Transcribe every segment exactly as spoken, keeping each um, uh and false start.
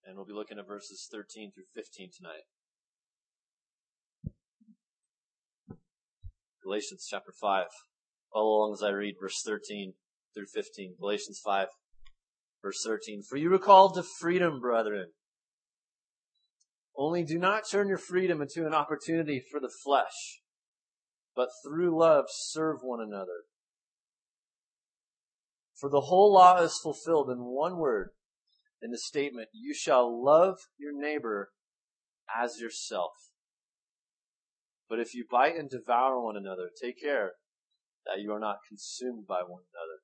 and we'll be looking at verses thirteen through fifteen tonight. Galatians chapter five. Follow along as I read verse thirteen through fifteen. Galatians five, verse thirteen. For you were called to freedom, brethren. Only do not turn your freedom into an opportunity for the flesh, but through love serve one another. For the whole law is fulfilled in one word, in the statement, you shall love your neighbor as yourself. But if you bite and devour one another, take care that you are not consumed by one another.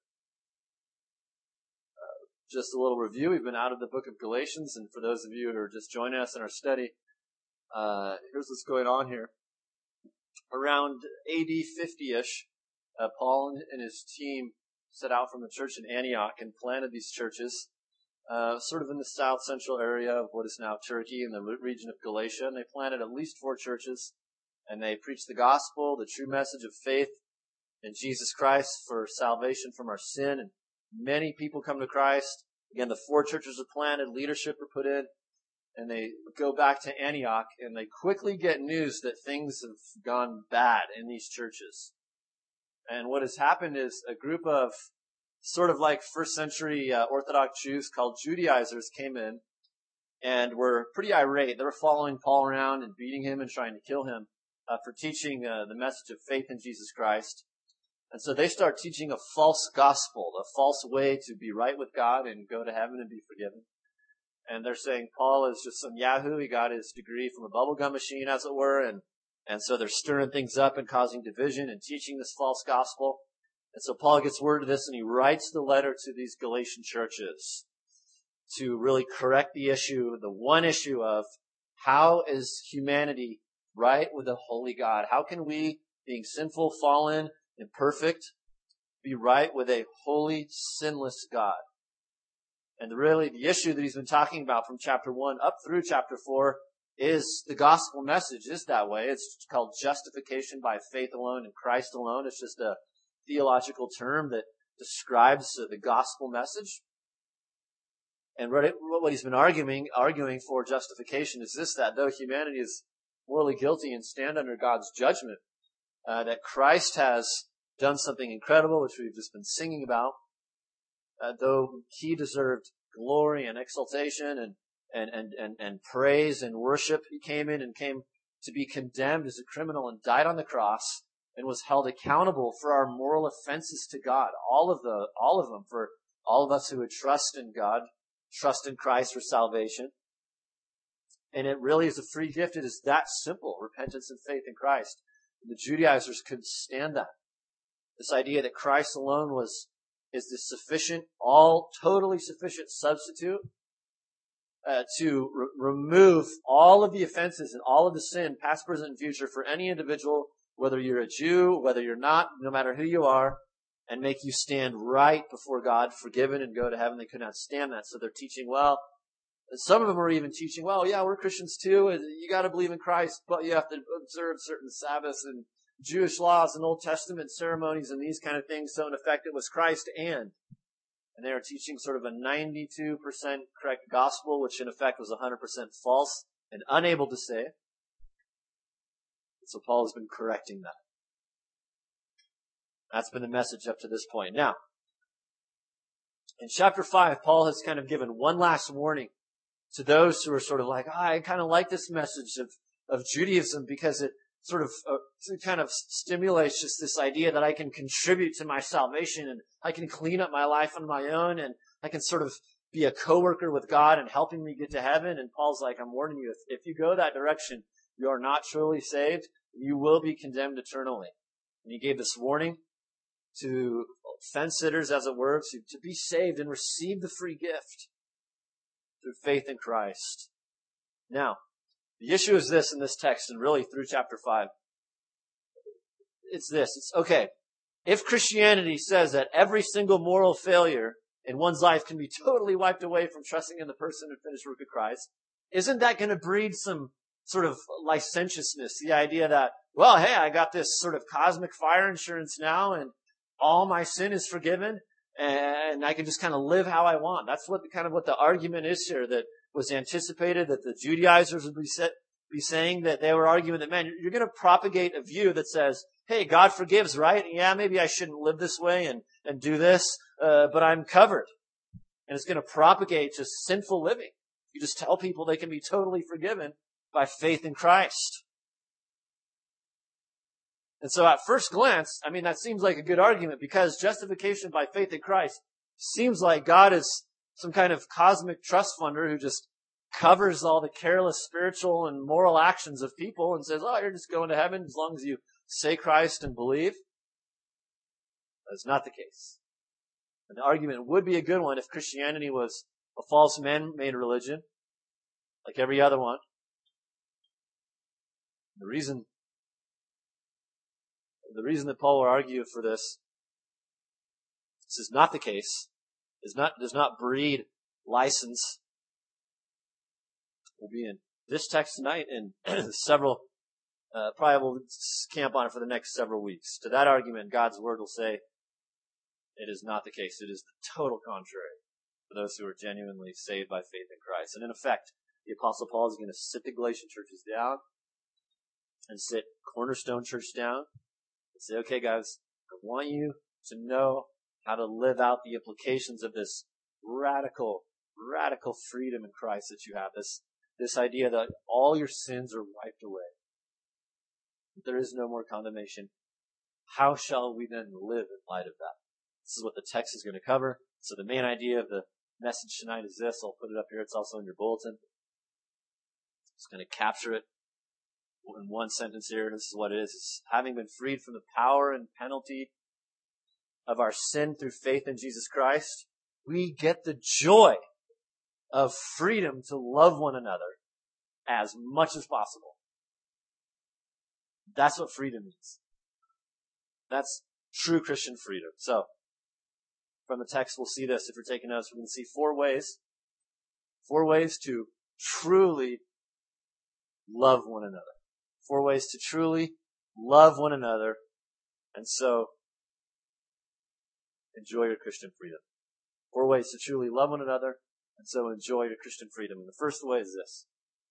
Uh, just a little review. We've been out of the book of Galatians, and for those of you who are just joining us in our study, uh, here's what's going on here. Around A D fifty-ish, uh, Paul and his team set out from the church in Antioch and planted these churches, uh, sort of in the south central area of what is now Turkey in the region of Galatia. And they planted at least four churches, and they preached the gospel, the true message of faith in Jesus Christ for salvation from our sin. And many people come to Christ. Again, the four churches are planted, leadership are put in, and they go back to Antioch, and they quickly get news that things have gone bad in these churches. And what has happened is a group of sort of like first century uh, Orthodox Jews called Judaizers came in and were pretty irate. They were following Paul around and beating him and trying to kill him uh, for teaching uh, the message of faith in Jesus Christ. And so they start teaching a false gospel, a false way to be right with God and go to heaven and be forgiven. And they're saying Paul is just some yahoo. He got his degree from a bubblegum machine, as it were, and And so they're stirring things up and causing division and teaching this false gospel. And so Paul gets word of this, and he writes the letter to these Galatian churches to really correct the issue, the one issue of how is humanity right with a holy God? How can we, being sinful, fallen, imperfect, be right with a holy, sinless God? And really the issue that he's been talking about from chapter one up through chapter four is the gospel message is that way. It's called justification by faith alone in Christ alone. It's just a theological term that describes the gospel message. And what he's been arguing, arguing for justification is this, that though humanity is morally guilty and stand under God's judgment, uh, that Christ has done something incredible, which we've just been singing about, uh, though he deserved glory and exaltation and And, and, and, and praise and worship. He came in and came to be condemned as a criminal and died on the cross and was held accountable for our moral offenses to God. All of the, all of them for all of us who would trust in God, trust in Christ for salvation. And it really is a free gift. It is that simple, repentance and faith in Christ. And the Judaizers couldn't stand that. This idea that Christ alone was, is the sufficient, all totally sufficient substitute Uh, to re- remove all of the offenses and all of the sin, past, present, and future, for any individual, whether you're a Jew, whether you're not, no matter who you are, and make you stand right before God, forgiven, and go to heaven. They could not stand that. So they're teaching, well, some of them are even teaching, well, yeah, we're Christians too. You got to believe in Christ, but you have to observe certain Sabbaths and Jewish laws and Old Testament ceremonies and these kind of things. So in effect, it was Christ and And they are teaching sort of a ninety-two percent correct gospel, which in effect was one hundred percent false and unable to save. So Paul has been correcting that. That's been the message up to this point. Now, in chapter five, Paul has kind of given one last warning to those who are sort of like, oh, I kind of like this message of, of Judaism because it sort of uh, it kind of stimulates just this idea that I can contribute to my salvation and I can clean up my life on my own and I can sort of be a coworker with God and helping me get to heaven. And Paul's like, I'm warning you, if, if you go that direction, you are not truly saved. You will be condemned eternally. And he gave this warning to fence sitters, as it were, to, to be saved and receive the free gift through faith in Christ. Now, the issue is this in this text, and really through chapter five. It's this. It's, okay, if Christianity says that every single moral failure in one's life can be totally wiped away from trusting in the person and finished work of Christ, isn't that going to breed some sort of licentiousness? The idea that, well, hey, I got this sort of cosmic fire insurance now, and all my sin is forgiven, and I can just kind of live how I want. That's what kind of what the argument is here, that was anticipated that the Judaizers would be, set, be saying that they were arguing that, man, you're going to propagate a view that says, hey, God forgives, right? Yeah, maybe I shouldn't live this way and, and do this, uh, but I'm covered. And it's going to propagate just sinful living. You just tell people they can be totally forgiven by faith in Christ. And so at first glance, I mean, that seems like a good argument because justification by faith in Christ seems like God is some kind of cosmic trust funder who just covers all the careless spiritual and moral actions of people and says, oh, you're just going to heaven as long as you say Christ and believe. That's not the case. And the argument would be a good one if Christianity was a false man-made religion, like every other one. The reason, the reason that Paul will argue for this, this is not the case, is not, does not breed license. We'll be in this text tonight and several, uh, probably we'll camp on it for the next several weeks. To that argument, God's word will say, it is not the case. It is the total contrary for those who are genuinely saved by faith in Christ. And in effect, the Apostle Paul is going to sit the Galatian churches down and sit Cornerstone Church down and say, okay, guys, I want you to know how to live out the implications of this radical, radical freedom in Christ that you have. This, this idea that all your sins are wiped away. There is no more condemnation. How shall we then live in light of that? This is what the text is going to cover. So the main idea of the message tonight is this. I'll put it up here. It's also in your bulletin. It's going to capture it in one sentence here. This is what it is. It's having been freed from the power and penalty of our sin through faith in Jesus Christ, we get the joy of freedom to love one another as much as possible. That's what freedom means. That's true Christian freedom. So, from the text, we'll see this. If you're taking notes, we're going to see four ways. Four ways to truly love one another. Four ways to truly love one another. And so, enjoy your Christian freedom. Four ways to truly love one another. And so, enjoy your Christian freedom. And the first way is this.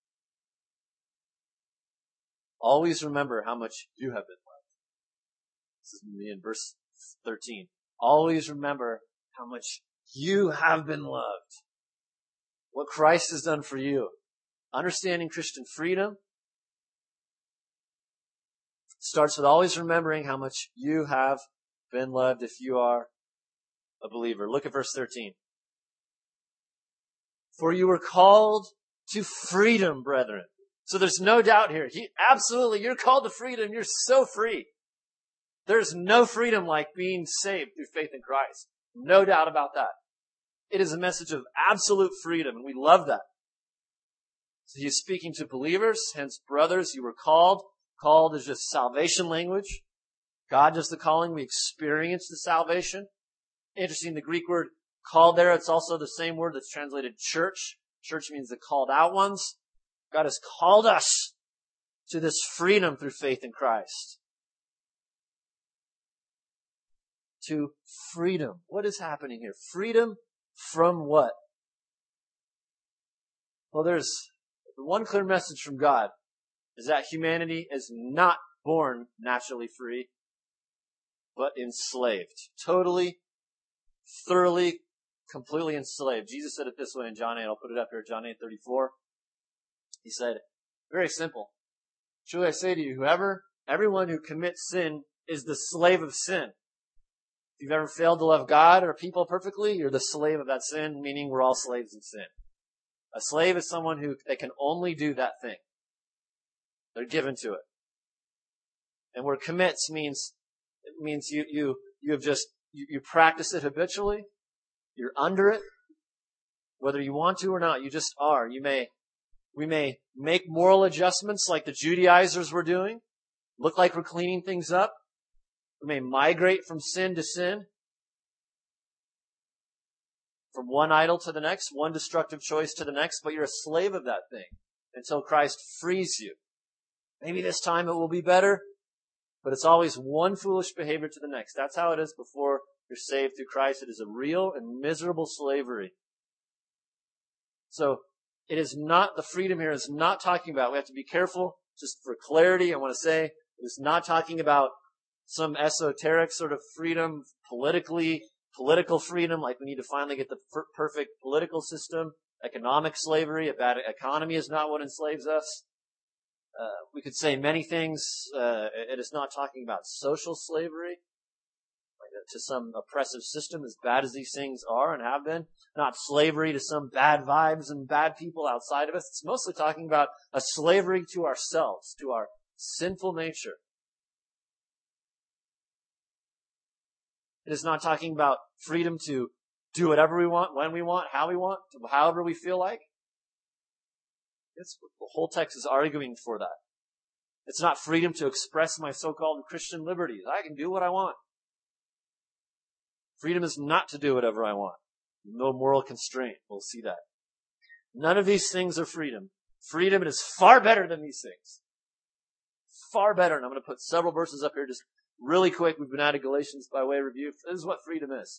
Always remember how much you have been loved. This is going to be in verse thirteen. Always remember how much you have been loved. What Christ has done for you. Understanding Christian freedom starts with always remembering how much you have been loved if you are a believer. Look at verse thirteen. For you were called to freedom, brethren. So there's no doubt here. He, absolutely, you're called to freedom. You're so free. There's no freedom like being saved through faith in Christ. No doubt about that. It is a message of absolute freedom, and we love that. So he's speaking to believers, hence brothers, you were called. Called is just salvation language. God does the calling. We experience the salvation. Interesting, the Greek word called there, it's also the same word that's translated church. Church means the called out ones. God has called us to this freedom through faith in Christ. To freedom. What is happening here? Freedom from what? Well, there's the one clear message from God is that humanity is not born naturally free, but enslaved. Totally, thoroughly, completely enslaved. Jesus said it this way in John eight. I'll put it up here, John eight thirty-four. He said, very simple. Truly I say to you, whoever, everyone who commits sin is the slave of sin. If you've ever failed to love God or people perfectly, you're the slave of that sin, meaning we're all slaves of sin. A slave is someone who they can only do that thing. They're given to it. And where commits means, it means you, you, you have just, you, you practice it habitually. You're under it. Whether you want to or not, you just are. You may, we may make moral adjustments like the Judaizers were doing. Look like we're cleaning things up. We may migrate from sin to sin. From one idol to the next, one destructive choice to the next, but you're a slave of that thing until Christ frees you. Maybe this time it will be better, but it's always one foolish behavior to the next. That's how it is before you're saved through Christ. It is a real and miserable slavery. So, it is not, the freedom here is not talking about, we have to be careful, just for clarity, I want to say, it is not talking about some esoteric sort of freedom, politically, political freedom, like we need to finally get the per- perfect political system. Economic slavery, a bad economy is not what enslaves us. Uh, we could say many things. Uh, it is not talking about social slavery, like uh, to some oppressive system, as bad as these things are and have been. Not slavery to some bad vibes and bad people outside of us. It's mostly talking about a slavery to ourselves, to our sinful nature. It is not talking about freedom to do whatever we want, when we want, how we want, however we feel like. It's, the whole text is arguing for that. It's not freedom to express my so-called Christian liberties. I can do what I want. Freedom is not to do whatever I want. No moral constraint. We'll see that. None of these things are freedom. Freedom is far better than these things. Far better. And I'm going to put several verses up here just really quick. We've been out of Galatians by way of review. This is what freedom is.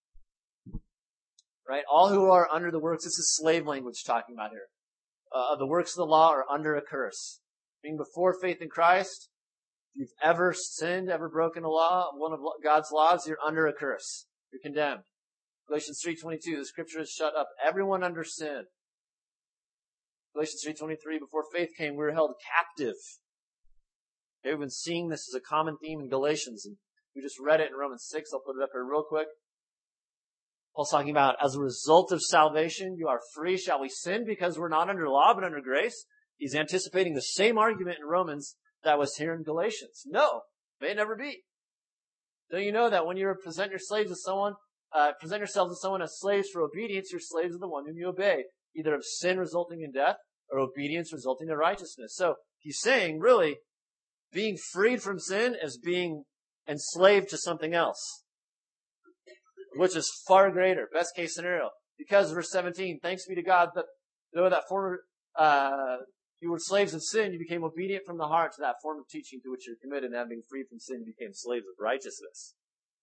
Right? All who are under the works, this is slave language talking about here. Uh, the works of the law are under a curse. Being before faith in Christ, if you've ever sinned, ever broken a law, one of God's laws, you're under a curse. You're condemned. Galatians three twenty-two, the scripture has shut up everyone under sin. Galatians three twenty-three, before faith came, we were held captive. Okay, we've been seeing this as a common theme in Galatians, and we just read it in Romans six. I'll put it up here real quick. Paul's talking about, as a result of salvation, you are free. Shall we sin because we're not under law but under grace? He's anticipating the same argument in Romans that was here in Galatians. No, may it never be. Don't you know that when you present your slaves to someone, uh, present yourselves to someone as slaves for obedience, you're slaves of the one whom you obey, either of sin resulting in death or obedience resulting in righteousness. So he's saying, really, being freed from sin is being enslaved to something else, which is far greater. Best case scenario. Because, verse seventeen, thanks be to God that though that former, uh, you were slaves of sin, you became obedient from the heart to that form of teaching to which you're committed, and having freed from sin, you became slaves of righteousness.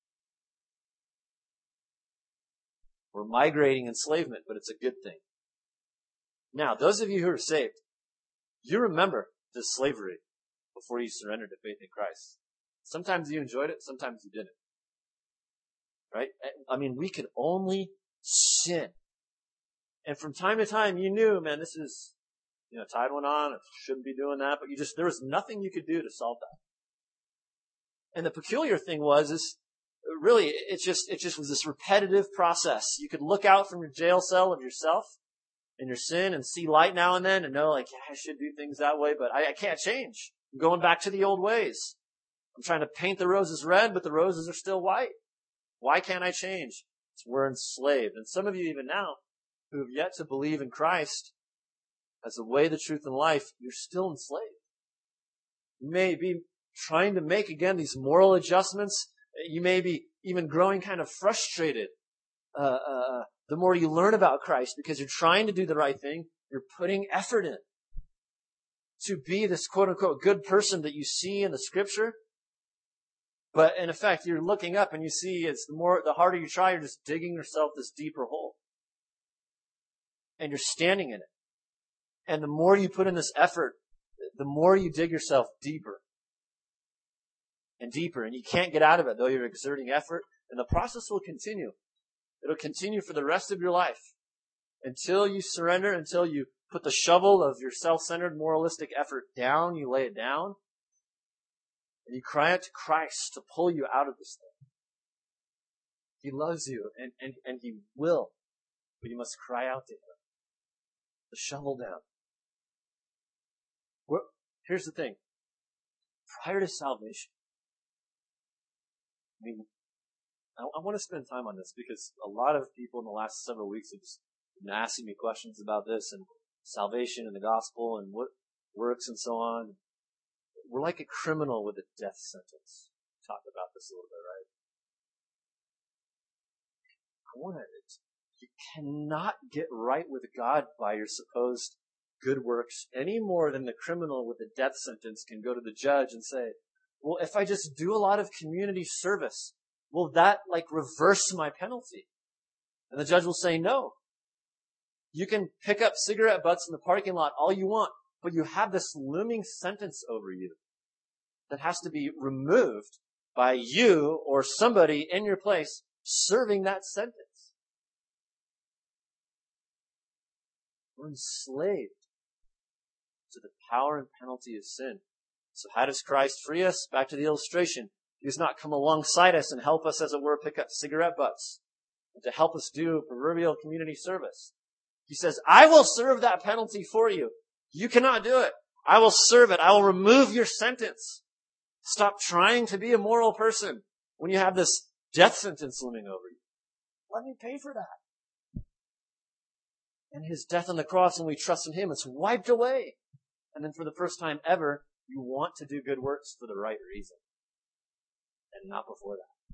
We're migrating enslavement, but it's a good thing. Now, those of you who are saved, you remember this slavery before you surrendered to faith in Christ. Sometimes you enjoyed it, sometimes you didn't. Right? I mean, we could only sin. And from time to time, you knew, man, this is, you know, tide went on, I shouldn't be doing that, but you just, there was nothing you could do to solve that. And the peculiar thing was, is really, it just, it just was this repetitive process. You could look out from your jail cell of yourself and your sin and see light now and then and know, like, yeah, I should do things that way, but I, I can't change. I'm going back to the old ways. I'm trying to paint the roses red, but the roses are still white. Why can't I change? It's we're enslaved. And some of you even now who have yet to believe in Christ as the way, the truth, and life, you're still enslaved. You may be trying to make, again, these moral adjustments. You may be even growing kind of frustrated uh, uh, the more you learn about Christ because you're trying to do the right thing. You're putting effort in to be this quote-unquote good person that you see in the Scripture. But in effect, you're looking up and you see it's the more, the harder you try, you're just digging yourself this deeper hole. And you're standing in it. And the more you put in this effort, the more you dig yourself deeper and deeper. And you can't get out of it, though you're exerting effort. And the process will continue. It'll continue for the rest of your life. Until you surrender, until you put the shovel of your self-centered moralistic effort down, you lay it down. And you cry out to Christ to pull you out of this thing. He loves you, and, and, and He will. But you must cry out to Him. The shovel down. We're, here's the thing. Prior to salvation, I mean, I, I want to spend time on this because a lot of people in the last several weeks have just been asking me questions about this and salvation and the gospel and what works and so on. We're like a criminal with a death sentence. Talk about this a little bit, right? I want to, you cannot get right with God by your supposed good works any more than the criminal with a death sentence can go to the judge and say, well, if I just do a lot of community service, will that like reverse my penalty? And the judge will say no. You can pick up cigarette butts in the parking lot all you want, but you have this looming sentence over you that has to be removed by you or somebody in your place serving that sentence. We're enslaved to the power and penalty of sin. So how does Christ free us? Back to the illustration. He does not come alongside us and help us, as it were, pick up cigarette butts and to help us do proverbial community service. He says, I will serve that penalty for you. You cannot do it. I will serve it. I will remove your sentence. Stop trying to be a moral person when you have this death sentence looming over you. Let me pay for that. And his death on the cross, when we trust in him, it's wiped away. And then for the first time ever, you want to do good works for the right reason. And not before that.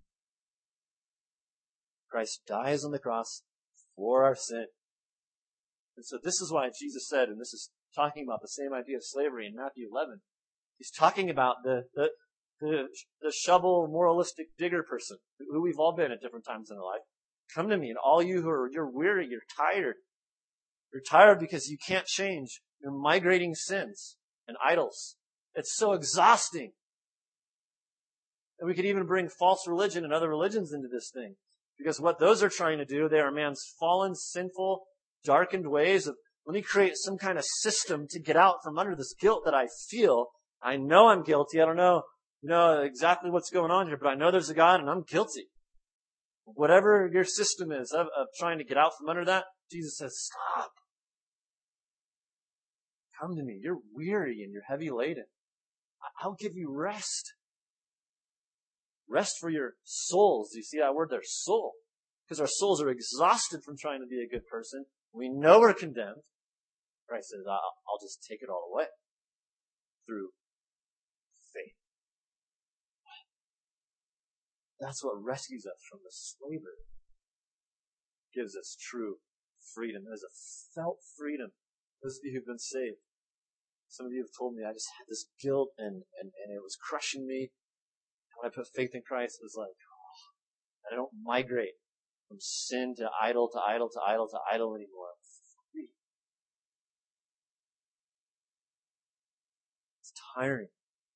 Christ dies on the cross for our sin. And so this is why Jesus said, and this is talking about the same idea of slavery in Matthew eleven. He's talking about the, the, the, the shovel, moralistic digger person, who we've all been at different times in our life. Come to me, and all you who are, you're weary, you're tired. You're tired because you can't change. You're migrating sins and idols. It's so exhausting. And we could even bring false religion and other religions into this thing. Because what those are trying to do, they are man's fallen, sinful, darkened ways of, let me create some kind of system to get out from under this guilt that I feel. I know I'm guilty. I don't know, you know exactly what's going on here, but I know there's a God and I'm guilty. Whatever your system is of, of trying to get out from under that, Jesus says, stop. Come to me. You're weary and you're heavy laden. I'll give you rest. Rest for your souls. Do you see that word there? Soul. Because our souls are exhausted from trying to be a good person. We know we're condemned. Christ says, I'll, I'll just take it all away through faith. That's what rescues us from the slavery. Gives us true freedom. There's a felt freedom. Those of you who've been saved. Some of you have told me I just had this guilt and, and, and it was crushing me. When I put faith in Christ, it was like, oh, I don't migrate from sin to idol to idol to idol to idol anymore. I'm free. It's tiring.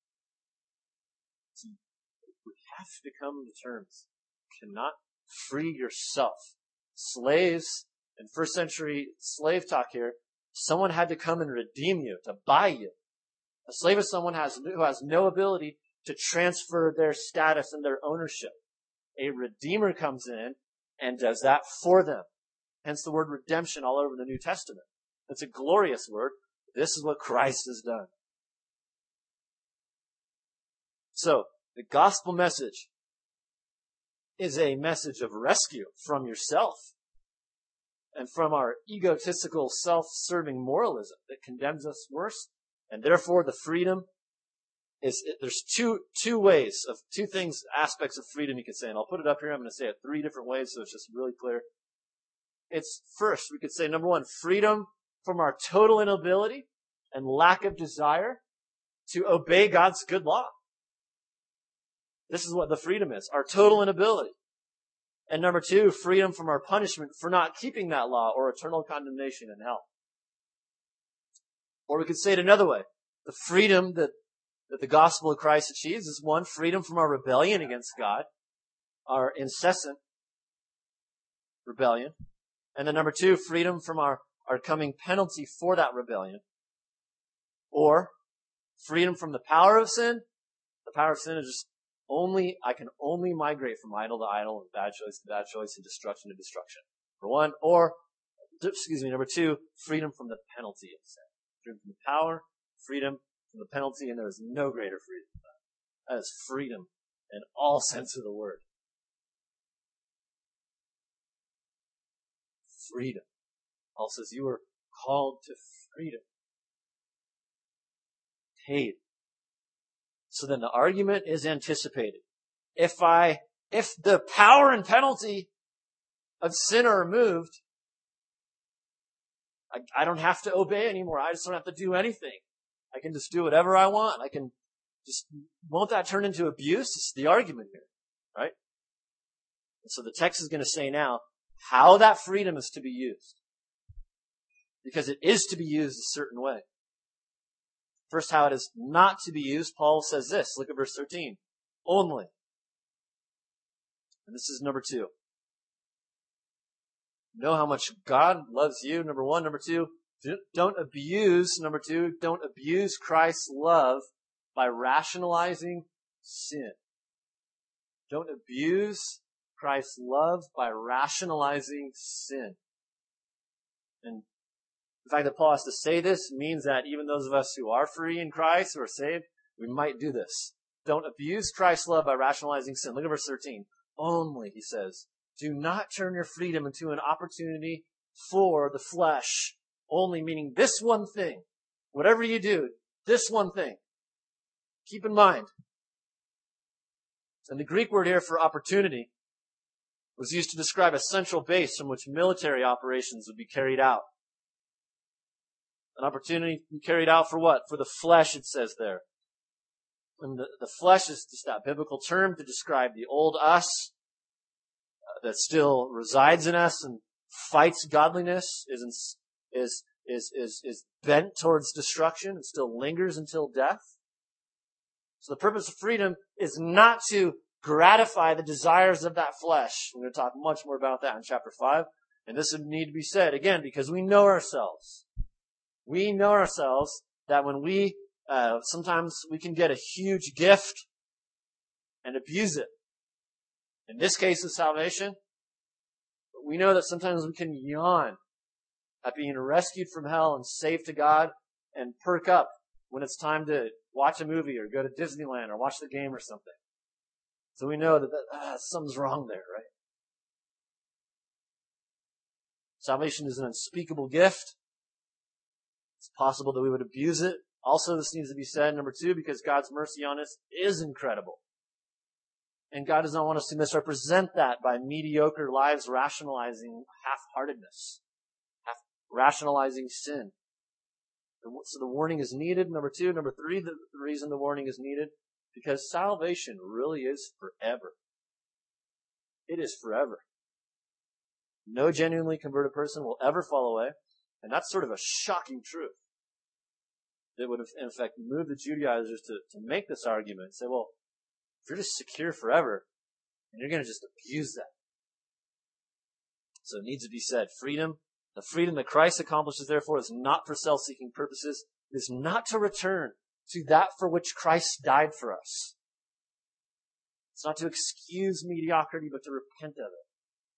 So we have to come to terms. You cannot free yourself. Slaves, in first century slave talk here, someone had to come and redeem you, to buy you. A slave is someone has, who has no ability to transfer their status and their ownership. A redeemer comes in and does that for them. Hence the word redemption all over the New Testament. It's a glorious word. This is what Christ has done. So, the gospel message is a message of rescue from yourself and from our egotistical, self-serving moralism that condemns us worse. And therefore, the freedom is, there's two, two ways of, two things, aspects of freedom you could say. And I'll put it up here. I'm going to say it three different ways so it's just really clear. It's first, we could say, number one, freedom from our total inability and lack of desire to obey God's good law. This is what the freedom is, our total inability. And number two, freedom from our punishment for not keeping that law or eternal condemnation in hell. Or we could say it another way. The freedom that, that the gospel of Christ achieves is one, freedom from our rebellion against God, our incessant rebellion. And then number two, freedom from our, our coming penalty for that rebellion. Or freedom from the power of sin. The power of sin is just only, I can only migrate from idol to idol and bad choice to bad choice and destruction to destruction. For one. Or, excuse me, number two, freedom from the penalty of sin. Freedom from the power, freedom from the penalty, and there is no greater freedom than that. That is freedom in all sense of the word. Freedom. Paul says you are called to freedom. Paid. So then the argument is anticipated. If I, if the power and penalty of sin are removed, I, I don't have to obey anymore. I just don't have to do anything. I can just do whatever I want. I can just, won't that turn into abuse? It's the argument here, right? And so the text is going to say now how that freedom is to be used. because it is to be used a certain way. First, how it is not to be used, Paul says this. Look at verse thirteen. Only. And this is number two. Know how much God loves you, number one. Number two, don't abuse, number two, don't abuse Christ's love by rationalizing sin. Don't abuse Christ's love by rationalizing sin. And the fact that Paul has to say this means that even those of us who are free in Christ, who are saved, we might do this. Don't abuse Christ's love by rationalizing sin. Look at verse thirteen. Only, he says, do not turn your freedom into an opportunity for the flesh. Only meaning this one thing. Whatever you do, this one thing. Keep in mind. And the Greek word here for opportunity was used to describe a central base from which military operations would be carried out. An opportunity carried out for what? For the flesh, it says there. And the, the flesh is just that biblical term to describe the old us uh, that still resides in us and fights godliness, is in, is is is is bent towards destruction and still lingers until death. So the purpose of freedom is not to gratify the desires of that flesh. We're going to talk much more about that in chapter five. And this would need to be said again because we know ourselves. We know ourselves that when we, uh, sometimes we can get a huge gift and abuse it. In this case of salvation, we know that sometimes we can yawn at being rescued from hell and saved to God and perk up when it's time to watch a movie or go to Disneyland or watch the game or something. So we know that, that ah, something's wrong there, right? Salvation is an unspeakable gift. It's possible that we would abuse it. Also, this needs to be said, number two, because God's mercy on us is incredible. And God does not want us to misrepresent that by mediocre lives rationalizing half-heartedness, half rationalizing sin. So the warning is needed. Number two. Number three, the reason the warning is needed, because salvation really is forever. It is forever. No genuinely converted person will ever fall away. And that's sort of a shocking truth. It would have, in effect, moved the Judaizers to, to make this argument and say, well, if you're just secure forever, and you're going to just abuse that. So it needs to be said, freedom, the freedom that Christ accomplishes, therefore, is not for self-seeking purposes. It is not to return to that for which Christ died for us. It's not to excuse mediocrity, but to repent of it.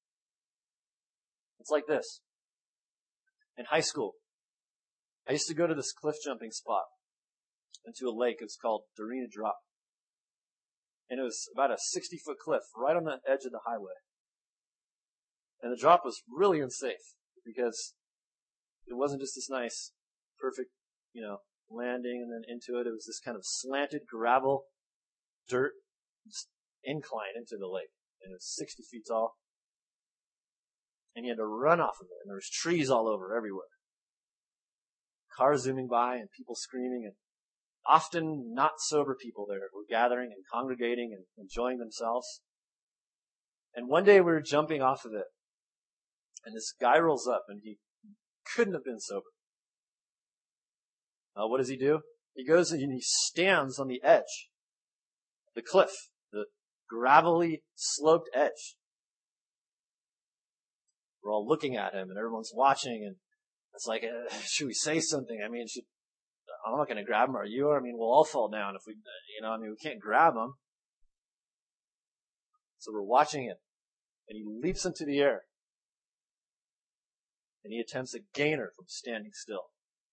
It's like this. In high school, I used to go to this cliff jumping spot into a lake. It was called Dorina Drop. And it was about a sixty foot cliff right on the edge of the highway. And the drop was really unsafe because it wasn't just this nice, perfect, you know, landing and then into it. It was this kind of slanted gravel, dirt incline into the lake. And it was sixty feet tall. And you had to run off of it. And there was trees all over everywhere. Cars zooming by and people screaming, and often not sober people there were gathering and congregating and enjoying themselves. And one day we were jumping off of it. And this guy rolls up and he couldn't have been sober. Uh, what does he do? He goes and he stands on the edge of the cliff, the gravelly sloped edge. We're all looking at him and everyone's watching, and it's like, uh, should we say something? I mean, should, I'm not going to grab him, are you? I mean, we'll all fall down if we, you know, I mean, we can't grab him. So we're watching him, and he leaps into the air, and he attempts a gainer from standing still.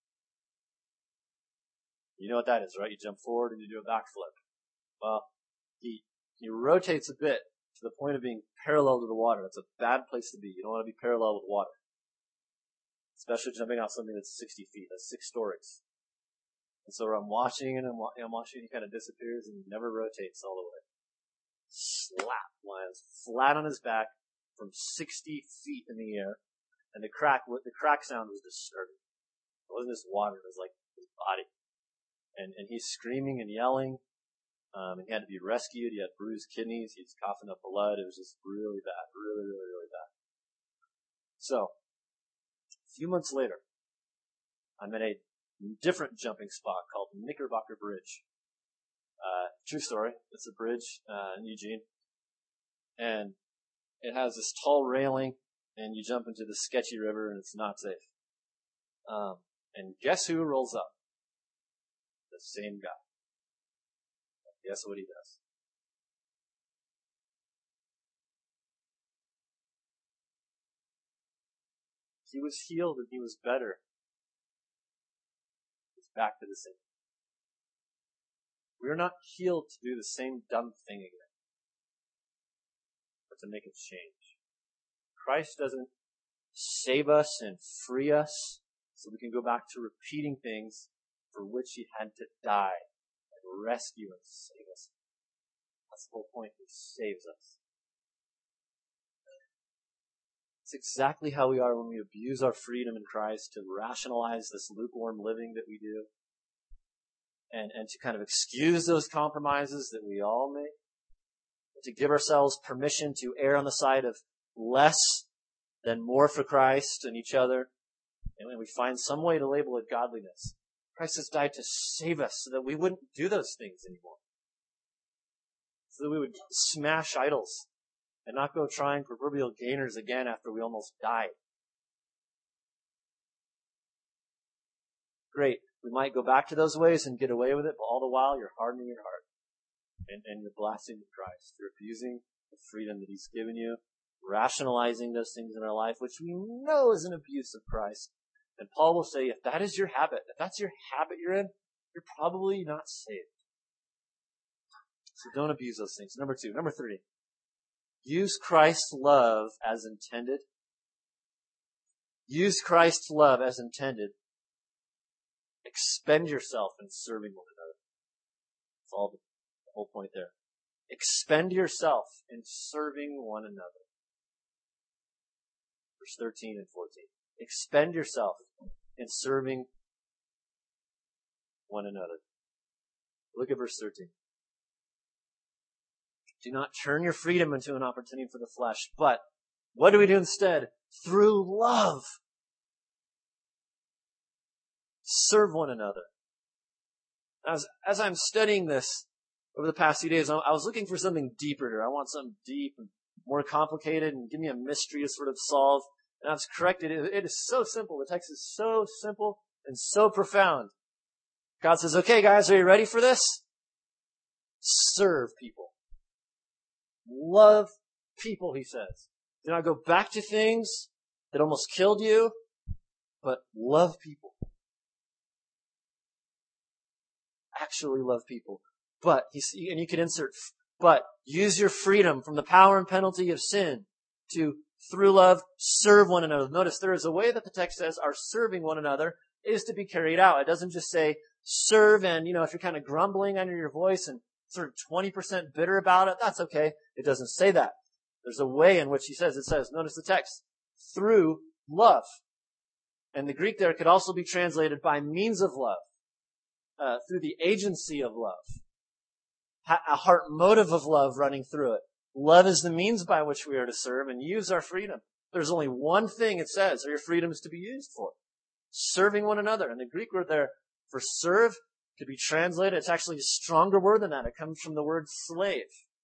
You know what that is, right? You jump forward and you do a backflip. Well, he, he rotates a bit to the point of being parallel to the water. That's a bad place to be. You don't want to be parallel with water. Especially jumping off something that's sixty feet. That's six stories. And so I'm watching and I'm, I'm watching, and he kind of disappears and he never rotates all the way. Slap, lands flat on his back from sixty feet in the air. And the crack, the crack sound was disturbing. It wasn't just water, it was like his body. And, and he's screaming and yelling. Um, and he had to be rescued. He had bruised kidneys. He was coughing up blood. It was just really bad. Really, really, really bad. So, a few months later, I'm at a different jumping spot called Knickerbocker Bridge. Uh, true story. It's a bridge uh, in Eugene. And it has this tall railing, and you jump into the sketchy river, and it's not safe. Um, and guess who rolls up? The same guy. Guess what he does? He was healed and he was better. He's back to the same. We're not healed to do the same dumb thing again, but to make a change. Christ doesn't save us and free us so we can go back to repeating things for which he had to die and rescue and save us. That's the whole point. He saves us. It's exactly how we are when we abuse our freedom in Christ to rationalize this lukewarm living that we do and, and to kind of excuse those compromises that we all make, to give ourselves permission to err on the side of less than more for Christ and each other. And when we find some way to label it godliness, Christ has died to save us so that we wouldn't do those things anymore. So that we would smash idols and not go trying proverbial gainers again after we almost died. Great. We might go back to those ways and get away with it, but all the while you're hardening your heart and, and you're blaspheming Christ. You're abusing the freedom that he's given you, rationalizing those things in our life, which we know is an abuse of Christ. And Paul will say, if that is your habit, if that's your habit you're in, you're probably not saved. So don't abuse those things. Number two. Number three. Use Christ's love as intended. Use Christ's love as intended. Expend yourself in serving one another. That's all the whole point there. Expend yourself in serving one another. Verse thirteen and fourteen. Expend yourself in serving one another. Look at verse thirteen. Do not turn your freedom into an opportunity for the flesh, but what do we do instead? Through love, serve one another. As, as I'm studying this over the past few days, I was looking for something deeper here. I want something deep and more complicated and give me a mystery to sort of solve. And I was corrected. It, it is so simple. The text is so simple and so profound. God says, okay, guys, are you ready for this? Serve people. Love people, he says. Do not go back to things that almost killed you, but love people. Actually love people. But, and you can insert, but use your freedom from the power and penalty of sin to, through love, serve one another. Notice there is a way that the text says our serving one another is to be carried out. It doesn't just say serve and, you know, if you're kind of grumbling under your voice and sort of twenty percent bitter about it, that's okay. It doesn't say that. There's a way in which he says, it says, notice the text, through love. And the Greek there could also be translated by means of love, uh, through the agency of love, ha- a heart motive of love running through it. Love is the means by which we are to serve and use our freedom. There's only one thing it says our freedom is to be used for. Serving one another. And the Greek word there for serve could be translated. It's actually a stronger word than that. It comes from the word slave.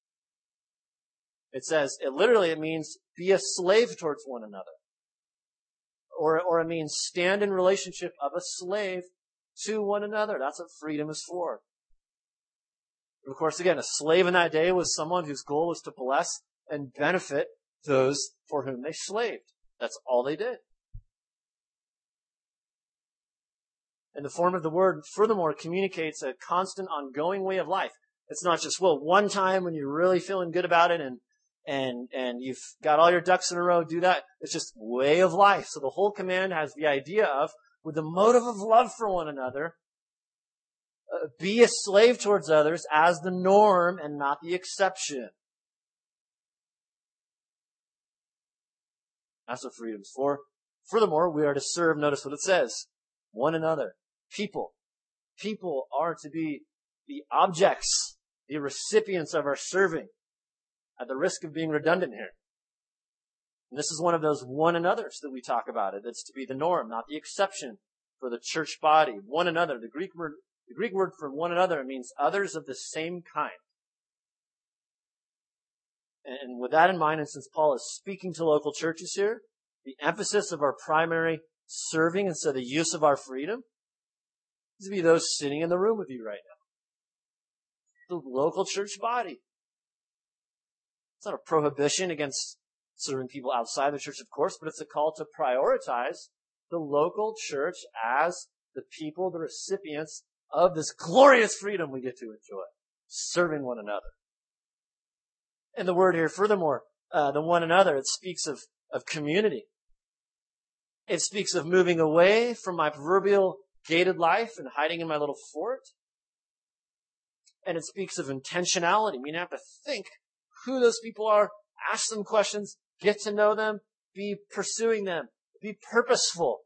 It says, it literally, it means be a slave towards one another. Or, or it means stand in relationship of a slave to one another. That's what freedom is for. And of course, again, a slave in that day was someone whose goal was to bless and benefit those for whom they slaved. That's all they did. And the form of the word, furthermore, communicates a constant, ongoing way of life. It's not just, well, one time when you're really feeling good about it and and and you've got all your ducks in a row, do that. It's just way of life. So the whole command has the idea of, with the motive of love for one another, uh, be a slave towards others as the norm and not the exception. That's what freedom's for. Furthermore, we are to serve, notice what it says, one another. People. People are to be the objects, the recipients of our serving, at the risk of being redundant here. And this is one of those one another's that we talk about. It. It's to be the norm, not the exception for the church body, one another. The Greek word, the Greek word for one another means others of the same kind. And with that in mind, and since Paul is speaking to local churches here, the emphasis of our primary serving instead of the use of our freedom is to be those sitting in the room with you right now. The local church body. It's not a prohibition against serving people outside the church, of course, but it's a call to prioritize the local church as the people, the recipients of this glorious freedom we get to enjoy, serving one another. And the word here, furthermore, uh, the one another, it speaks of, of community. It speaks of moving away from my proverbial gated life and hiding in my little fort. And it speaks of intentionality, meaning I have to think who those people are, ask them questions, get to know them, be pursuing them, be purposeful.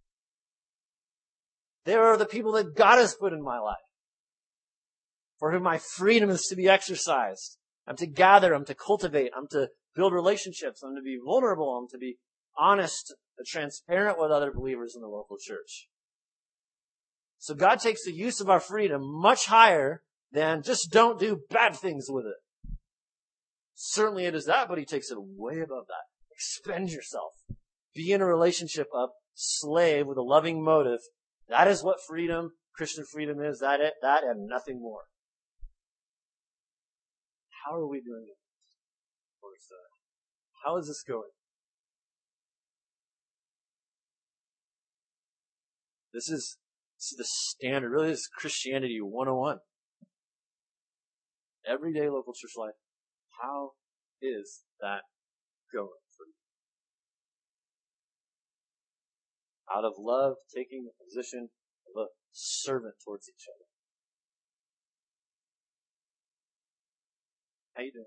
They are the people that God has put in my life, for whom my freedom is to be exercised. I'm to gather, I'm to cultivate, I'm to build relationships, I'm to be vulnerable, I'm to be honest and transparent with other believers in the local church. So God takes the use of our freedom much higher than just don't do bad things with it. Certainly it is that, but he takes it way above that. Expend yourself. Be in a relationship of slave with a loving motive. That is what freedom, Christian freedom is. That it, that and nothing more. How are we doing it? How is this going? This is, this is the standard. Really, this is Christianity one oh one. Everyday local church life. How is that going for you? Out of love, taking the position of a servant towards each other. How you doing?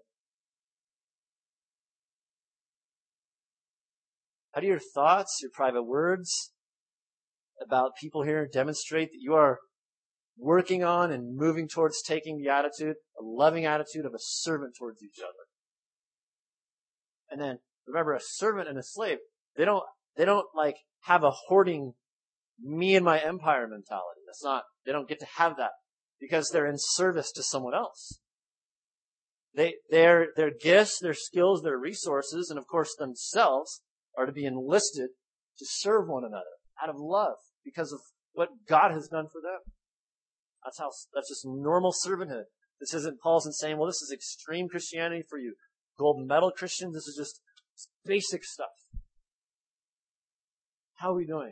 How do your thoughts, your private words about people here demonstrate that you are working on and moving towards taking the attitude, a loving attitude of a servant towards each other? And then remember, a servant and a slave, they don't, they don't like have a hoarding me and my empire mentality. That's not, they don't get to have that because they're in service to someone else. They, their, their gifts, their skills, their resources, and of course themselves are to be enlisted to serve one another out of love because of what God has done for them. That's how, that's just normal servanthood. This isn't, Paul isn't saying, well, this is extreme Christianity for you gold medal Christians. This is just basic stuff. How are we doing?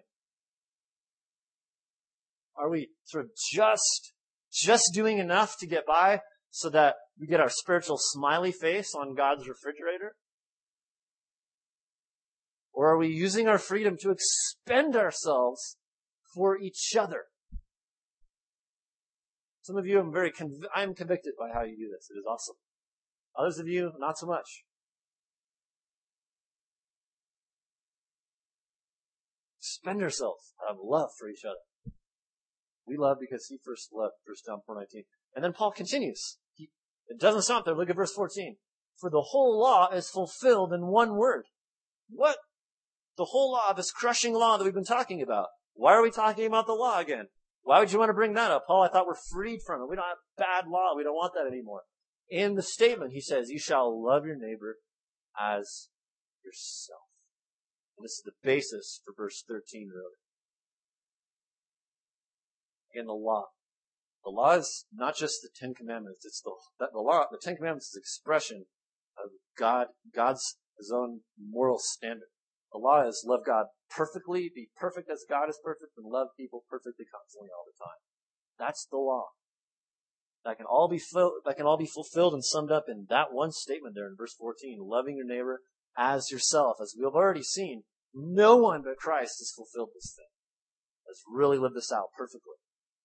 Are we sort of just, just doing enough to get by so that we get our spiritual smiley face on God's refrigerator? Or are we using our freedom to expend ourselves for each other? Some of you, I'm very, conv- I'm convicted by how you do this. It is awesome. Others of you, not so much. Spend yourselves out of love for each other. We love because he first loved, First John four nineteen. And then Paul continues. He, it doesn't stop there. Look at verse fourteen. For the whole law is fulfilled in one word. What? The whole law, this crushing law that we've been talking about. Why are we talking about the law again? Why would you want to bring that up? Paul, I thought we're freed from it. We don't have bad law. We don't want that anymore. In the statement, he says, you shall love your neighbor as yourself. And this is the basis for verse thirteen, really. Again, the law. The law is not just the Ten Commandments. It's the, the law. The Ten Commandments is expression of God, God's, his own moral standard. The law is love God perfectly, be perfect as God is perfect, and love people perfectly constantly all the time. That's the law. That can all be fil- that can all be fulfilled and summed up in that one statement there in verse fourteen, loving your neighbor as yourself. As we have already seen, no one but Christ has fulfilled this thing. Has really lived this out perfectly.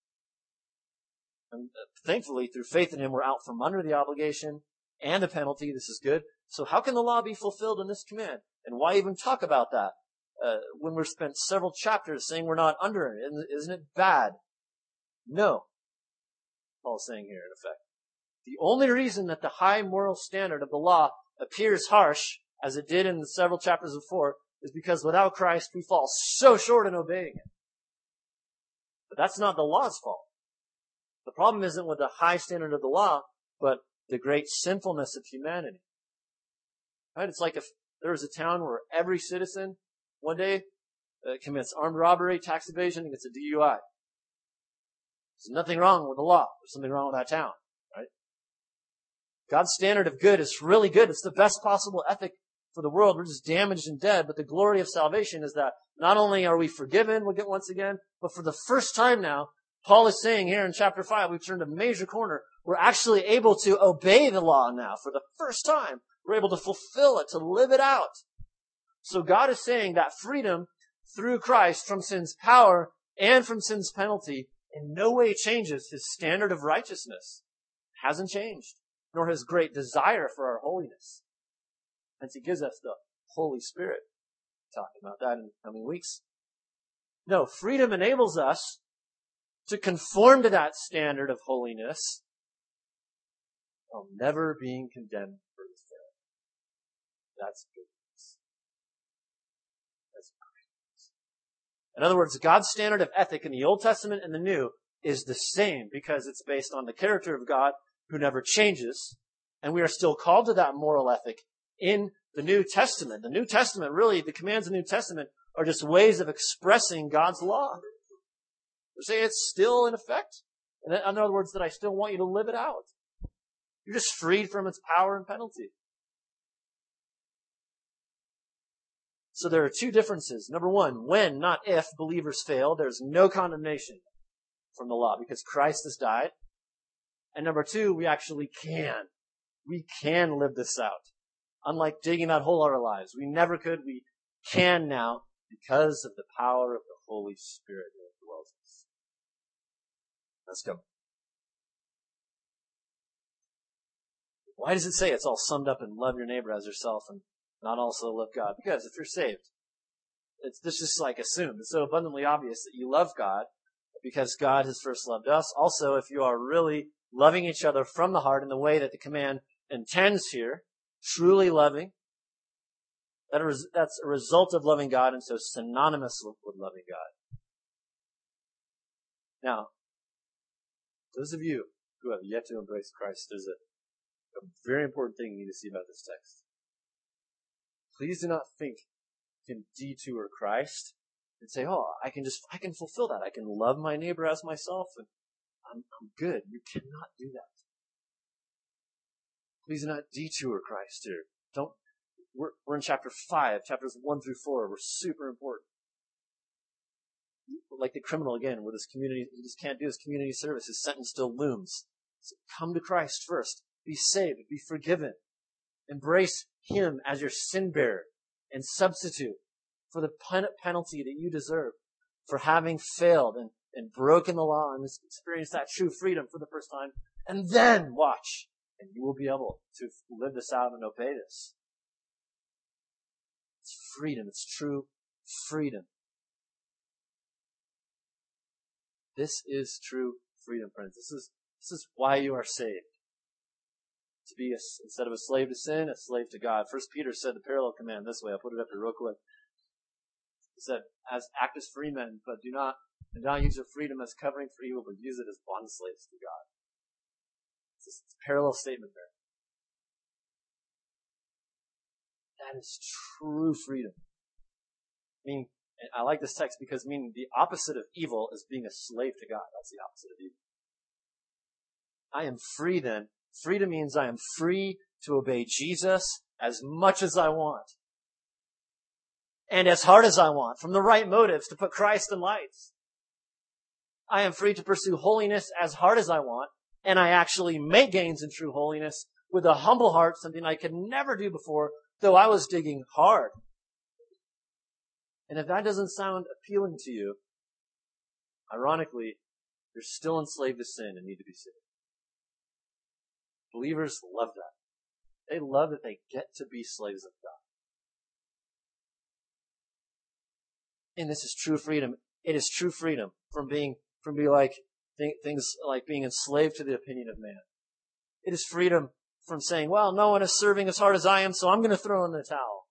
And thankfully, through faith in him, we're out from under the obligation and the penalty. This is good. So how can the law be fulfilled in this command? And why even talk about that uh, when we've spent several chapters saying we're not under it? Isn't it bad? No. Paul's saying here, in effect. The only reason that the high moral standard of the law appears harsh, as it did in the several chapters before, is because without Christ we fall so short in obeying it. that's not the law's fault. The problem isn't with the high standard of the law, but the great sinfulness of humanity. Right? It's like if there was a town where every citizen one day uh, commits armed robbery, tax evasion, and gets a D U I. There's nothing wrong with the law. There's something wrong with that town, right? God's standard of good is really good. It's the best possible ethic for the world. We're just damaged and dead, but the glory of salvation is that not only are we forgiven, we'll get once again, but for the first time now, Paul is saying here in chapter five, we've turned a major corner. We're actually able to obey the law now for the first time. We're able to fulfill it, to live it out. So God is saying that freedom through Christ from sin's power and from sin's penalty in no way changes his standard of righteousness. It hasn't changed, nor his great desire for our holiness. Hence he gives us the Holy Spirit. Talking about that in the coming weeks. No, freedom enables us to conform to that standard of holiness while never being condemned for his failure. That's good news. That's great news. In other words, God's standard of ethic in the Old Testament and the New is the same because it's based on the character of God who never changes, and we are still called to that moral ethic in the New Testament. The New Testament, really, the commands of the New Testament are just ways of expressing God's law. We say it's still in effect. In other words, that I still want you to live it out. You're just freed from its power and penalty. So there are two differences. Number one, when, not if, believers fail, there's no condemnation from the law because Christ has died. And number two, we actually can. We can live this out. Unlike digging that hole our lives. We never could. We can now because of the power of the Holy Spirit that dwells in us. Let's go. Why does it say it's all summed up in love your neighbor as yourself and not also love God? Because if you're saved, it's this is like assumed. It's so abundantly obvious that you love God because God has first loved us. Also, if you are really loving each other from the heart in the way that the command intends here, truly loving, that is, that's a result of loving God and so synonymous with, with loving God. Now, those of you who have yet to embrace Christ, there's a, a very important thing you need to see about this text. Please do not think you can detour Christ and say, oh, I can just, I can fulfill that. I can love my neighbor as myself and I'm, I'm good. You cannot do that. Please do not detour Christ here. Don't, we're, we're in chapter five, chapters one through four. We're super important. Like the criminal again, with his community, he just can't do his community service. His sentence still looms. So come to Christ first. Be saved. Be forgiven. Embrace him as your sin bearer and substitute for the pen- penalty that you deserve for having failed and, and broken the law and experienced that true freedom for the first time. And then watch. And you will be able to live this out and obey this. It's freedom. It's true freedom. This is true freedom, friends. This is, this is why you are saved. To be, a, instead of a slave to sin, a slave to God. First Peter said the parallel command this way. I'll put it up here real quick. He said, as act as free men, but do not, do not use your freedom as covering for evil, but use it as bond slaves to God. It's a parallel statement there. That is true freedom. Meaning, I like this text because meaning the opposite of evil is being a slave to God. That's the opposite of evil. I am free then. Freedom means I am free to obey Jesus as much as I want. And as hard as I want, from the right motives to put Christ in lights. I am free to pursue holiness as hard as I want. And I actually make gains in true holiness with a humble heart, something I could never do before, though I was digging hard. And if that doesn't sound appealing to you, ironically, you're still enslaved to sin and need to be saved. Believers love that. They love that they get to be slaves of God. And this is true freedom. It is true freedom from being, from being like, things like being enslaved to the opinion of man. It is freedom from saying, well, no one is serving as hard as I am, so I'm going to throw in the towel.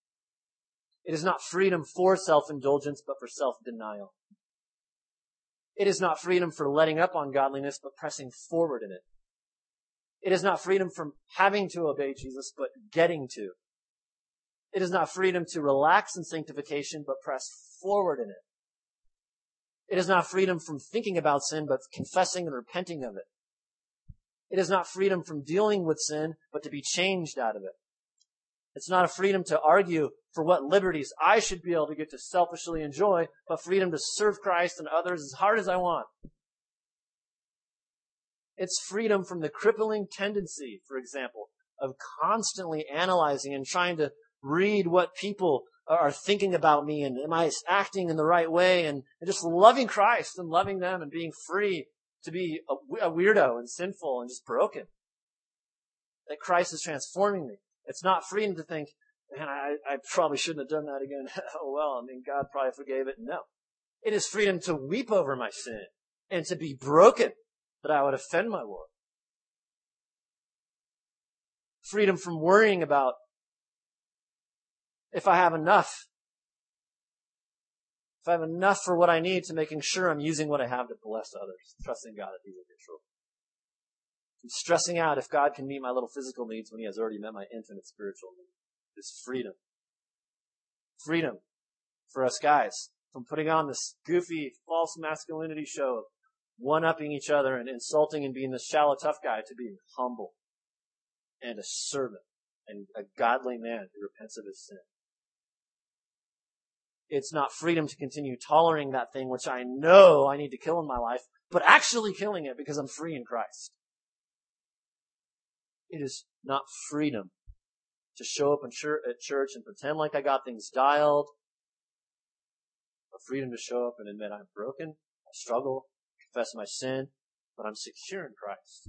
It is not freedom for self-indulgence, but for self-denial. It is not freedom for letting up on godliness, but pressing forward in it. It is not freedom from having to obey Jesus, but getting to. It is not freedom to relax in sanctification, but press forward in it. It is not freedom from thinking about sin, but confessing and repenting of it. It is not freedom from dealing with sin, but to be changed out of it. It's not a freedom to argue for what liberties I should be able to get to selfishly enjoy, but freedom to serve Christ and others as hard as I want. It's freedom from the crippling tendency, for example, of constantly analyzing and trying to read what people are thinking about me and am I acting in the right way, and just loving Christ and loving them and being free to be a, a weirdo and sinful and just broken. That Christ is transforming me. It's not freedom to think, man, I, I probably shouldn't have done that again. Oh, well, I mean, God probably forgave it. No. It is freedom to weep over my sin and to be broken that I would offend my Lord. Freedom from worrying about if I have enough. If I have enough for what I need, to making sure I'm using what I have to bless others, trusting God that He's in control. I'm stressing out if God can meet my little physical needs when He has already met my infinite spiritual needs. It's freedom. Freedom for us guys from putting on this goofy, false masculinity show of one-upping each other and insulting and being this shallow, tough guy, to being humble and a servant and a godly man who repents of his sin. It's not freedom to continue tolerating that thing which I know I need to kill in my life, but actually killing it because I'm free in Christ. It is not freedom to show up in church, at church and pretend like I got things dialed, but freedom to show up and admit I'm broken, I struggle, confess my sin, but I'm secure in Christ.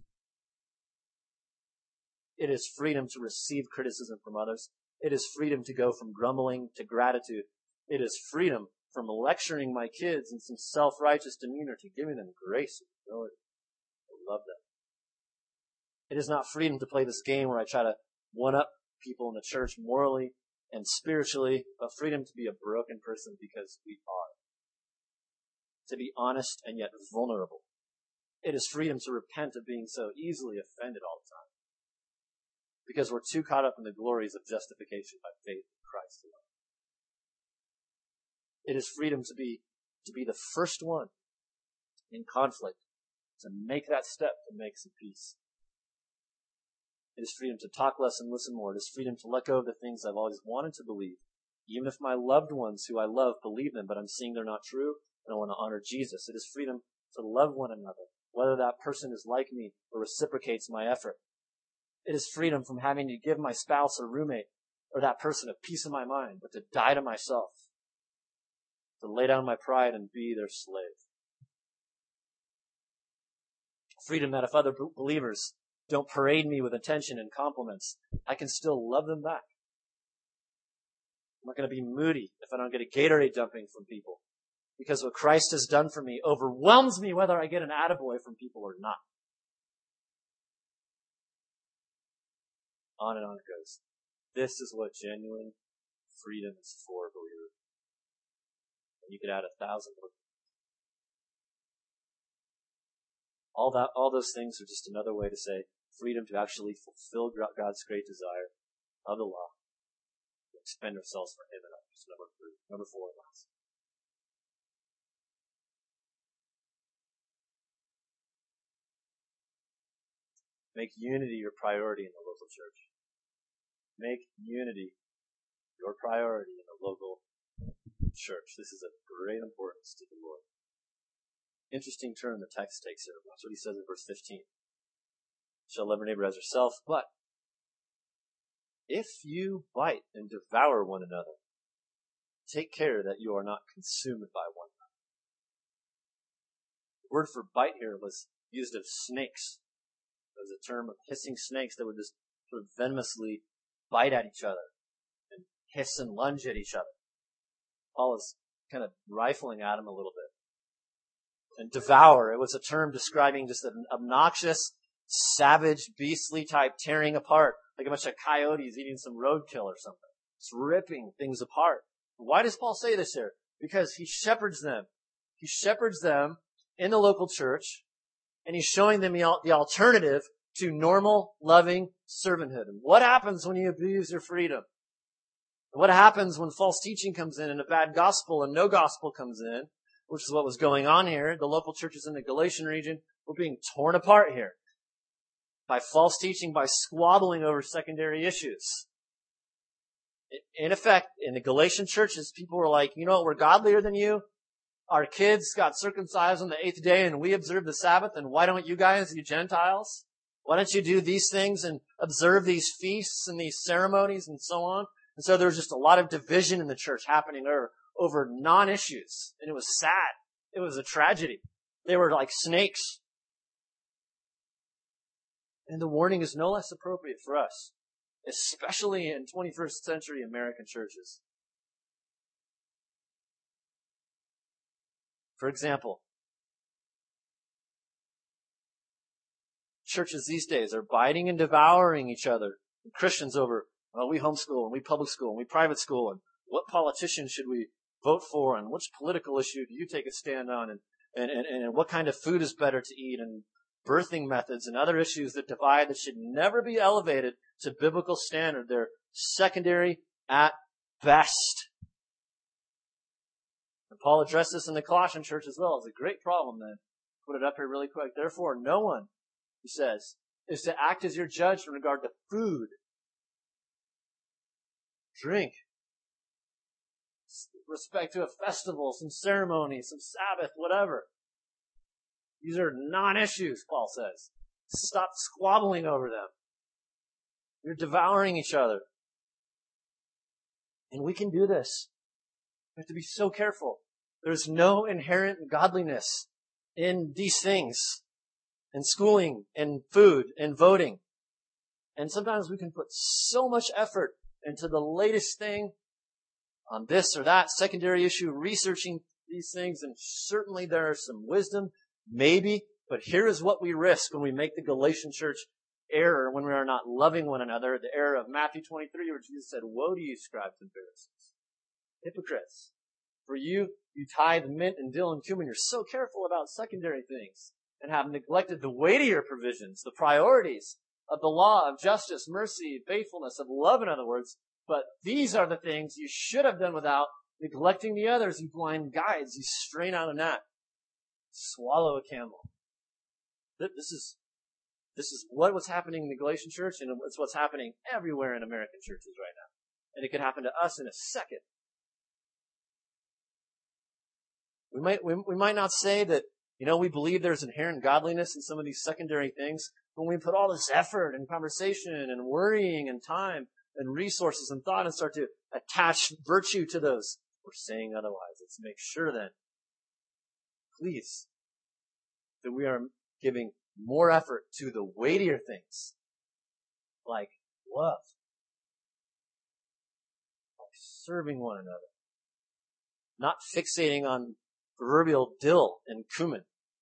It is freedom to receive criticism from others. It is freedom to go from grumbling to gratitude. It is freedom from lecturing my kids in some self-righteous demeanor to giving them grace and humility. I love that. It is not freedom to play this game where I try to one-up people in the church morally and spiritually, but freedom to be a broken person because we are. To be honest and yet vulnerable. It is freedom to repent of being so easily offended all the time, because we're too caught up in the glories of justification by faith in Christ alone. It is freedom to be, to be the first one in conflict, to make that step to make some peace. It is freedom to talk less and listen more. It is freedom to let go of the things I've always wanted to believe, even if my loved ones who I love believe them, but I'm seeing they're not true, and I want to honor Jesus. It is freedom to love one another, whether that person is like me or reciprocates my effort. It is freedom from having to give my spouse or roommate or that person a piece of my mind, but to die to myself, to lay down my pride and be their slave. Freedom that if other believers don't parade me with attention and compliments, I can still love them back. I'm not going to be moody if I don't get a Gatorade dumping from people, because what Christ has done for me overwhelms me whether I get an attaboy from people or not. On and on it goes. This is what genuine freedom is for, believer. And you could add a thousand more. All that, all those things are just another way to say freedom to actually fulfill God's great desire of the law, to expend ourselves for Him and others. Number three, number four, and last. Make unity your priority in the local church. Make unity your priority in the local church. This is of great importance to the Lord. Interesting turn the text takes here. That's what He says in verse fifteen. Shall love your neighbor as yourself, but if you bite and devour one another, take care that you are not consumed by one another. The word for bite here was used of snakes. It was a term of hissing snakes that would just sort of venomously bite at each other and hiss and lunge at each other. Paul is kind of rifling at him a little bit. And devour, it was a term describing just an obnoxious, savage, beastly type tearing apart, like a bunch of coyotes eating some roadkill or something. It's ripping things apart. Why does Paul say this here? Because he shepherds them. He shepherds them in the local church, and he's showing them the alternative to normal, loving servanthood. And what happens when you abuse your freedom? What happens when false teaching comes in and a bad gospel and no gospel comes in, which is what was going on here. The local churches in the Galatian region were being torn apart here by false teaching, by squabbling over secondary issues. In effect, in the Galatian churches, people were like, you know what, we're godlier than you. Our kids got circumcised on the eighth day and we observe the Sabbath, and why don't you guys, you Gentiles? Why don't you do these things and observe these feasts and these ceremonies and so on? And so there was just a lot of division in the church happening over, over non-issues. And it was sad. It was a tragedy. They were like snakes. And the warning is no less appropriate for us, especially in twenty-first century American churches. For example, churches these days are biting and devouring each other. Christians over, well, we homeschool and we public school and we private school, and what politician should we vote for, and which political issue do you take a stand on, and, and, and, and what kind of food is better to eat, and birthing methods and other issues that divide that should never be elevated to biblical standard. They're secondary at best. And Paul addressed this in the Colossian church as well. It's a great problem then. Put it up here really quick. Therefore, no one, he says, is to act as your judge in regard to food, drink, respect to a festival, some ceremony, some Sabbath, whatever. These are non-issues, Paul says. Stop squabbling over them. You're devouring each other. And we can do this. We have to be so careful. There's no inherent godliness in these things, in schooling, in food, in voting. And sometimes we can put so much effort into the latest thing on this or that secondary issue, researching these things, and certainly there is some wisdom, maybe, but here is what we risk when we make the Galatian church error, when we are not loving one another, the error of Matthew twenty-three, where Jesus said, woe to you, scribes and Pharisees, hypocrites! For you, you tithe mint and dill and cumin. You're so careful about secondary things and have neglected the weightier provisions, the priorities of the law of justice, mercy, faithfulness, of love, in other words. But these are the things you should have done without, neglecting the others, you blind guides. You strain out a gnat, swallow a camel. This is, this is what was happening in the Galatian church, and it's what's happening everywhere in American churches right now. And it could happen to us in a second. We might, we, we might not say that, you know, we believe there's inherent godliness in some of these secondary things, but when we put all this effort and conversation and worrying and time and resources and thought and start to attach virtue to those, we're saying otherwise. Let's make sure then, please, that we are giving more effort to the weightier things, like love, like serving one another, not fixating on proverbial dill and cumin.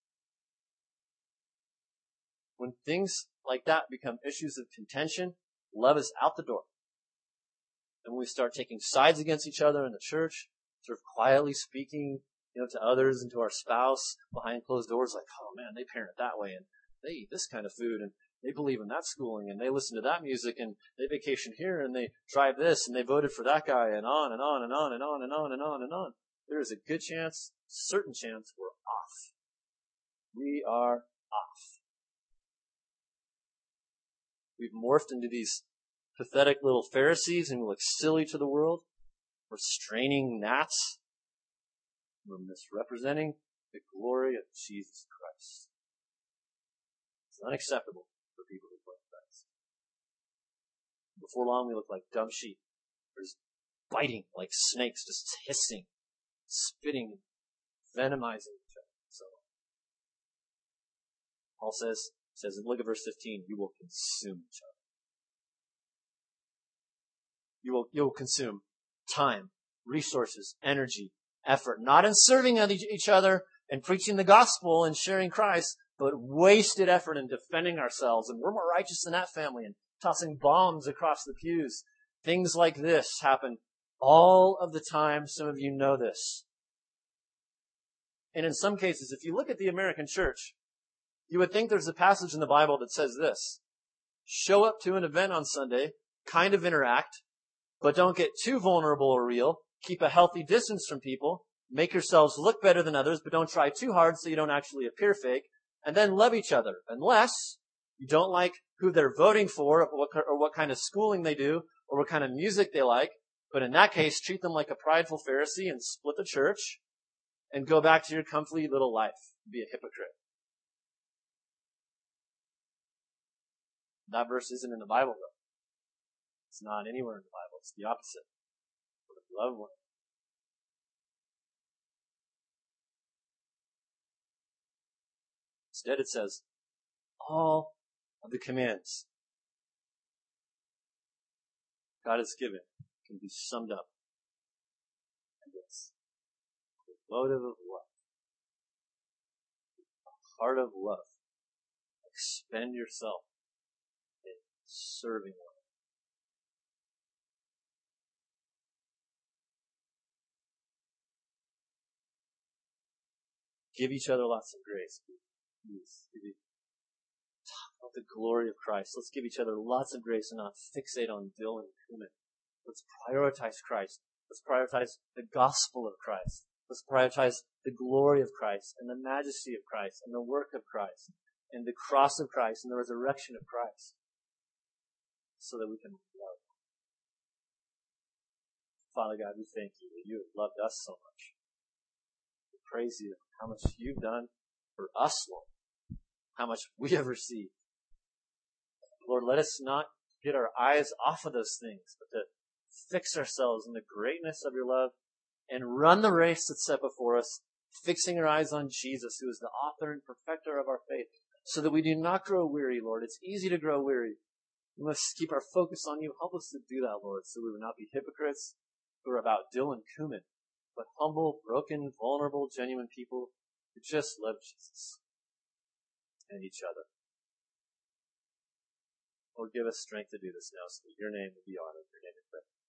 When things like that become issues of contention, love is out the door. And when we start taking sides against each other in the church, sort of quietly speaking, you know, to others and to our spouse behind closed doors, like, oh man, they parent that way, and they eat this kind of food, and they believe in that schooling, and they listen to that music, and they vacation here, and they drive this, and they voted for that guy, and on and on and on and on and on and on and on. There is a good chance, certain chance, we're off. We are off. We've morphed into these pathetic little Pharisees, and we look silly to the world. We're straining gnats. We're misrepresenting the glory of Jesus Christ. It's unacceptable for people who play Christ. Before long, we look like dumb sheep. We're just biting like snakes, just hissing, spitting, venomizing each other. So Paul says, says, look at verse fifteen, you will consume each other. You will, you will consume time, resources, energy, effort, not in serving each other and preaching the gospel and sharing Christ, but wasted effort in defending ourselves. And we're more righteous than that family, and tossing bombs across the pews. Things like this happen all of the time. Some of you know this. And in some cases, if you look at the American church, you would think there's a passage in the Bible that says this: show up to an event on Sunday, kind of interact, but don't get too vulnerable or real. Keep a healthy distance from people. Make yourselves look better than others, but don't try too hard so you don't actually appear fake. And then love each other, unless you don't like who they're voting for, or what, or what kind of schooling they do, or what kind of music they like. But in that case, treat them like a prideful Pharisee and split the church and go back to your comfy little life. Be a hypocrite. That verse isn't in the Bible, though. It's not anywhere in the Bible. It's the opposite. Love one. Instead, it says, all of the commands God has given can be summed up in this: the motive of love, the heart of love. Expend yourself in serving one. Give each other lots of grace. Please. Talk about the glory of Christ. Let's give each other lots of grace and not fixate on dill and cumin. Let's prioritize Christ. Let's prioritize the gospel of Christ. Let's prioritize the glory of Christ and the majesty of Christ and the work of Christ and the cross of Christ and the resurrection of Christ, so that we can love. Father God, we thank you that you have loved us so much. We praise you how much you've done for us, Lord. How much we have received. Lord, let us not get our eyes off of those things, but to fix ourselves in the greatness of your love and run the race that's set before us, fixing our eyes on Jesus, who is the author and perfecter of our faith, so that we do not grow weary, Lord. It's easy to grow weary. We must keep our focus on you. Help us to do that, Lord, so we would not be hypocrites who are about dill and cumin, but humble, broken, vulnerable, genuine people who just love Jesus and each other. Lord, give us strength to do this now, so that your name will be honored, your name is praised.